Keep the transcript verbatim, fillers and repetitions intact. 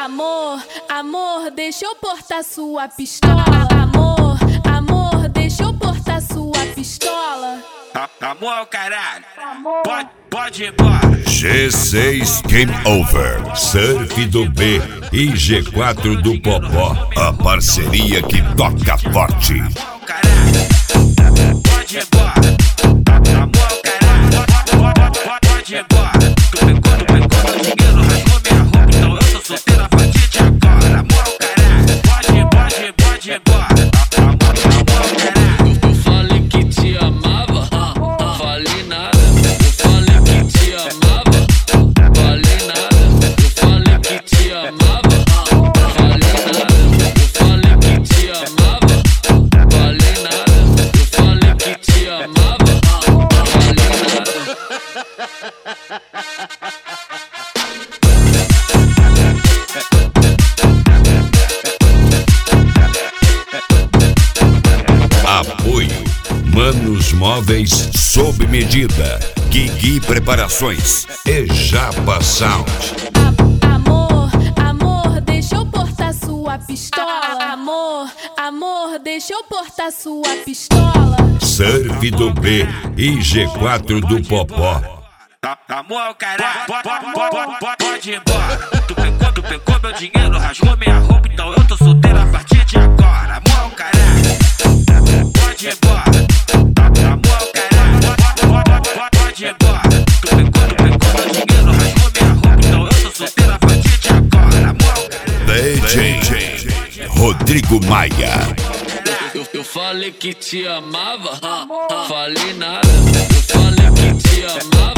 Amor, amor, deixa eu portar sua pistola. Amor, amor, deixa eu portar sua pistola. Amor, caralho, pode, pode ir embora. G seis Game Over, Surf do B e G quatro do Popó, a parceria que toca forte. Caralho, pode ir embora. Amor, caralho, pode ir embora. Tu pegou, tu pegou meu dinheiro, rasgou minha roupa, então eu tô solteiro a partir de agora. Amor, caralho, pode ir, pode ir, pode ir embora. Amor, amor, caralho. Eu falei que te amava, falei nada. Eu falei que te amava, falei nada. Eu falei que te amava, falei nada. Eu falei que te amava, falei nada. Eu falei que te amava, falei nada. Apoio Manos Móveis sob medida, Guigui Preparações e Japa Sound. Amor, amor, deixa eu portar sua pistola. Amor, amor, deixa eu portar sua pistola. Surf do B e G quatro do Popó. Amor, caralho, pode ir embora. Tu pegou, tu pegou meu dinheiro, rasgou minha roupa, então eu tô solteiro a partir de agora. Amor, caralho, pode ir embora. Amor, caralho, pode ir embora. Tu pegou, tu pegou meu dinheiro, rasgou minha roupa, então eu tô solteiro a partir de agora. Amor, caralho. D J Rodrigo Maia. Eu, eu falei que te amava, falei nada. Eu falei que te amava.